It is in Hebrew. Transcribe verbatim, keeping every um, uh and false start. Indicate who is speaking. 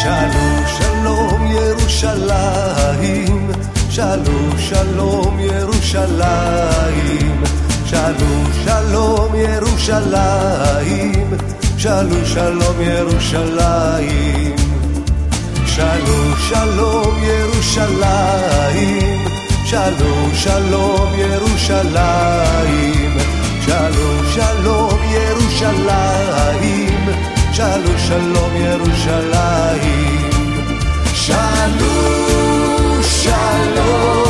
Speaker 1: שאלו שלום ירושלים, שאלו שלום ירושלים, שאלו שלום ירושלים, שאלו שלום ירושלים, שאלו שלום ירושלים, שאלו שלום ירושלים, שאלו שלום ירושלים, שאלו שלום ירושלים, שאלו שלום